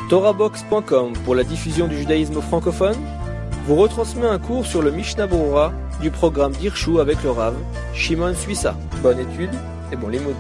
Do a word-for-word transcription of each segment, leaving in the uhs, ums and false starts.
Torahbox point com pour la diffusion du judaïsme francophone vous retransmet un cours sur le Mishnah Berurah du programme d'Hirshu avec le Rav Shimon Suissa. Bonne étude et bon limoud.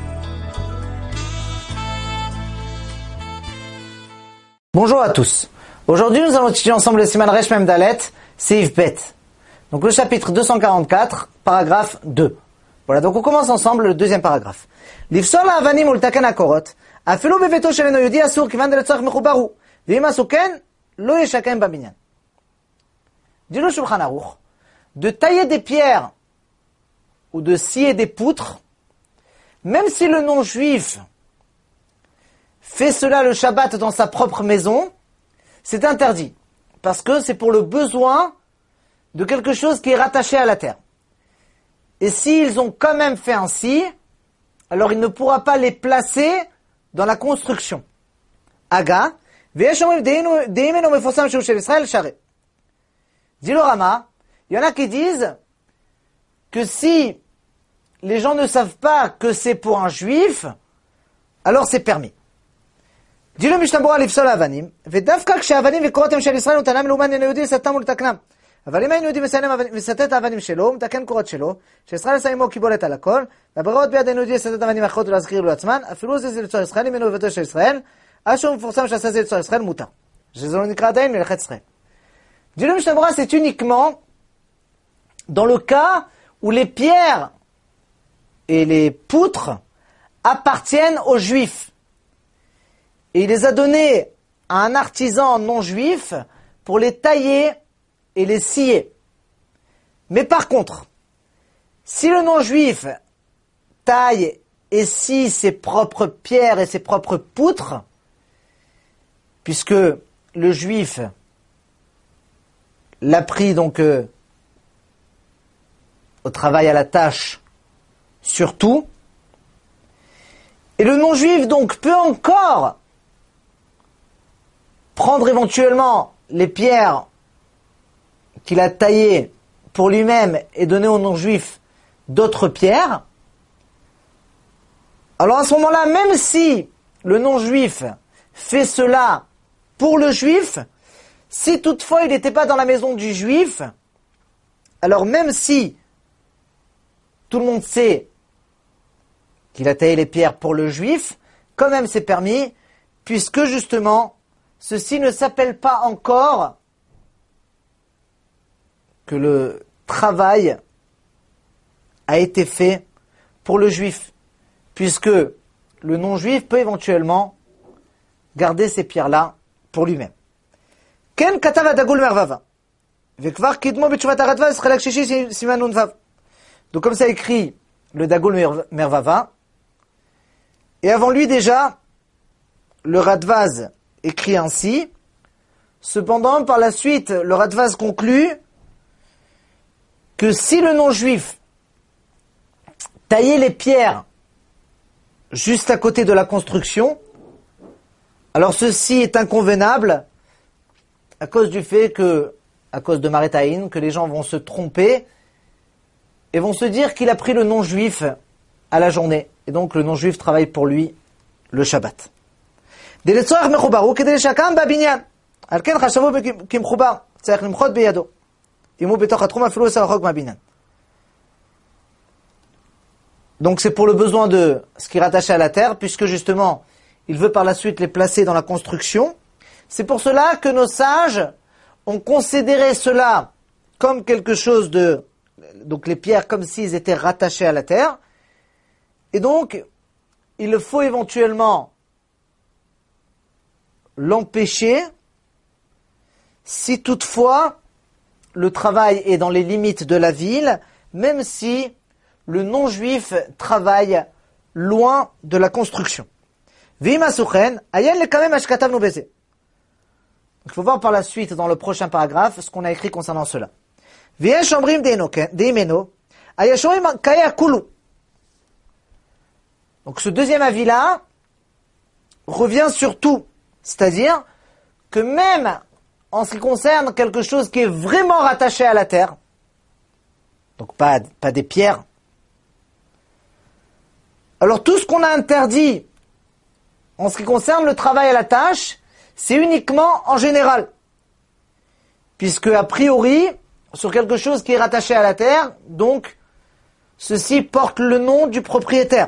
Bonjour à tous. Aujourd'hui, nous allons étudier ensemble le Siman Resh Mem Dalet, Seif Bet. Donc le chapitre deux cent quarante-quatre, paragraphe deux. Voilà, donc on commence ensemble le deuxième paragraphe. L'ifsol ha'avanim ultaken hakorot, afilo beveto shel yehudi asur kivan de letzorach mechubar hu, ve'im asu ken, lo yeshakem babinyan. Dit le Shulchan Aruch, de tailler des pierres ou de scier des poutres, même si le non-juif fait cela le Shabbat dans sa propre maison, c'est interdit, parce que c'est pour le besoin de quelque chose qui est rattaché à la terre. Et s'ils ont quand même fait ainsi, alors il ne pourra pas les placer dans la construction. Aga, dit le Rama, il y en a qui disent que si les gens ne savent pas que c'est pour un juif, alors c'est permis. Dit le Mishnah Berurah l'ifsol ha'avanim, ודווקא כשהאבנים וקורות הם של ישראל ונתנם לאומן אינו יהודי לסתם ולתקנם. אבל אם אין יהודי מסטה את האבנים שלו, הוא מתקן קורות שלו, שישראל עשה עמו קיבולת על הכל, והברירות ביד אין יהודי לסטה את האבנים האחרות ולהזכיר לו עצמן, אפילו זה זה לצור ישראל, אם אינו בביתו של ישראל, אז שהוא מפורסם שעשה זה לצור ישראל, מותר. שזה לא נקרא עדיין מלאכת ישראל. Dit le Mishnah Berurah, c'est uniquement dans le cas où les pierres et les poutres appartiennent aux juifs. Et il les a donnés à un artisan non-juif pour les tailler et les scier. Mais par contre, si le non-juif taille et scie ses propres pierres et ses propres poutres, puisque le juif l'a pris donc euh, au travail, à la tâche, surtout, et le non-juif donc peut encore prendre éventuellement les pierres qu'il a taillées pour lui-même et donner aux non-juifs d'autres pierres, alors à ce moment-là, même si le non-juif fait cela pour le juif, si toutefois il n'était pas dans la maison du juif, alors même si tout le monde sait qu'il a taillé les pierres pour le juif, quand même c'est permis, puisque justement, ceci ne s'appelle pas encore que le travail a été fait pour le juif, puisque le non-juif peut éventuellement garder ces pierres-là pour lui-même. Ken katav adagul mervava. Vekvar kidmo b'tshuvat haradvaz chelak shishi siman nun vav. Donc comme ça écrit le Dagul Mervava, et avant lui déjà, le Radvaz écrit ainsi. Cependant, par la suite, le Radvaz conclut que si le non-juif taillait les pierres juste à côté de la construction, alors ceci est inconvenable à cause du fait que, à cause de Maretaïn, que les gens vont se tromper et vont se dire qu'il a pris le non-juif à la journée. Et donc le non-juif travaille pour lui le Shabbat. Donc c'est pour le besoin de ce qui est rattaché à la terre, puisque justement, il veut par la suite les placer dans la construction. C'est pour cela que nos sages ont considéré cela comme quelque chose de... Donc les pierres comme s'ils étaient rattachés à la terre. Et donc, il faut éventuellement l'empêcher si toutefois le travail est dans les limites de la ville, même si le non-juif travaille loin de la construction. Il faut voir par la suite dans le prochain paragraphe ce qu'on a écrit concernant cela. Donc ce deuxième avis-là revient sur tout, c'est-à-dire que même en ce qui concerne quelque chose qui est vraiment rattaché à la terre, donc pas, pas des pierres, alors tout ce qu'on a interdit en ce qui concerne le travail à la tâche, c'est uniquement en général. Puisque, a priori, sur quelque chose qui est rattaché à la terre, donc, ceci porte le nom du propriétaire.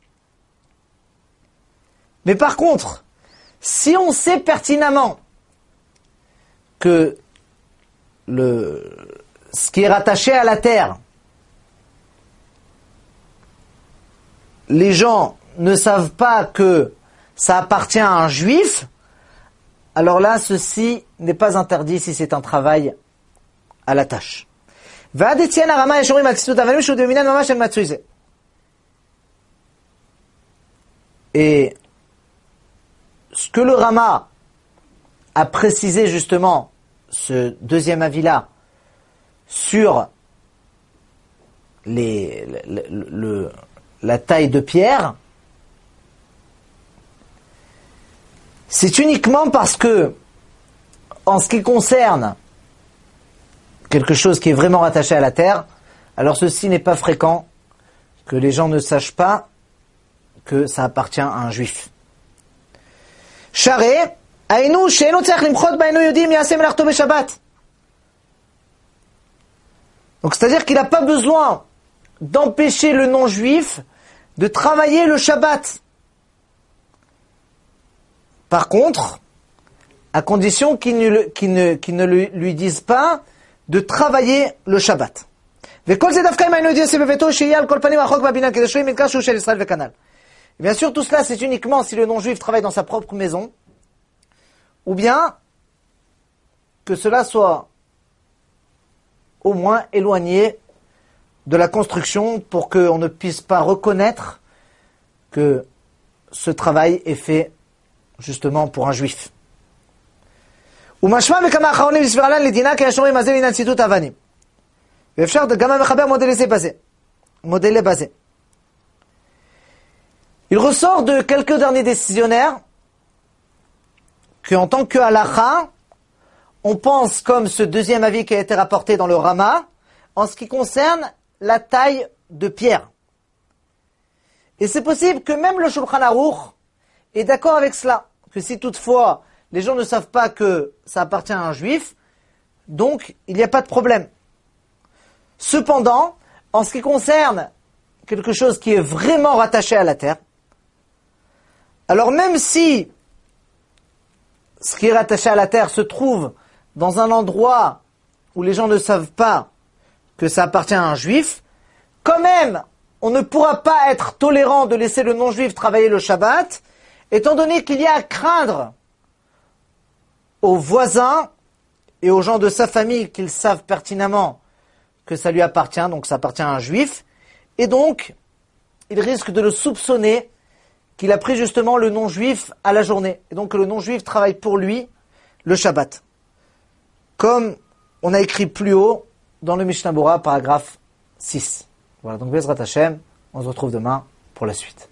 Mais par contre, si on sait pertinemment que le, ce qui est rattaché à la terre, les gens ne savent pas que ça appartient à un juif, alors là, ceci n'est pas interdit si c'est un travail à la tâche. Et ce que le Rama a précisé justement, ce deuxième avis-là, sur les, le, le, la taille de pierre, c'est uniquement parce que, en ce qui concerne quelque chose qui est vraiment rattaché à la terre, alors ceci n'est pas fréquent que les gens ne sachent pas que ça appartient à un juif. Charé, Aïnou, Sheino Tzach Limchot Baïnou Yodim Yasem Larto Beshabbat. Donc c'est-à-dire qu'il n'a pas besoin d'empêcher le non-juif de travailler le Shabbat. Par contre, à condition qu'il ne, qu'il ne, qu'il ne lui, lui dise pas de travailler le Shabbat. Et bien sûr, tout cela, c'est uniquement si le non-juif travaille dans sa propre maison, ou bien que cela soit au moins éloigné de la construction pour qu'on ne puisse pas reconnaître que ce travail est fait justement pour un juif. Il ressort de quelques derniers décisionnaires qu'en tant que halakha, on pense comme ce deuxième avis qui a été rapporté dans le Rama, en ce qui concerne la taille de pierre. Et c'est possible que même le Shulchan Aruch est d'accord avec cela, que si toutefois les gens ne savent pas que ça appartient à un juif, donc il n'y a pas de problème. Cependant, en ce qui concerne quelque chose qui est vraiment rattaché à la terre, alors même si ce qui est rattaché à la terre se trouve dans un endroit où les gens ne savent pas que ça appartient à un juif, quand même, on ne pourra pas être tolérant de laisser le non-juif travailler le Shabbat, étant donné qu'il y a à craindre aux voisins et aux gens de sa famille qu'ils savent pertinemment que ça lui appartient, donc ça appartient à un juif, et donc, il risque de le soupçonner qu'il a pris justement le non-juif à la journée, et donc que le non-juif travaille pour lui le Shabbat. Comme on a écrit plus haut dans le Mishnah Bora, paragraphe six. Voilà, donc Bezrat Hashem, on se retrouve demain pour la suite.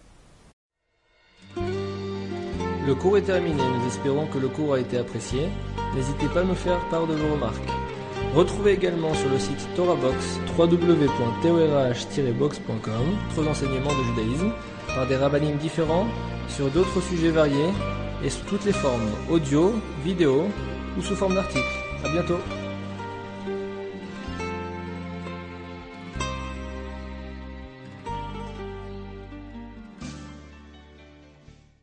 Le cours est terminé, nous espérons que le cours a été apprécié. N'hésitez pas à nous faire part de vos remarques. Retrouvez également sur le site TorahBox w w w point torah tiret box point com d'autres enseignements de judaïsme par des rabbinim différents sur d'autres sujets variés et sous toutes les formes audio, vidéo ou sous forme d'articles. À bientôt.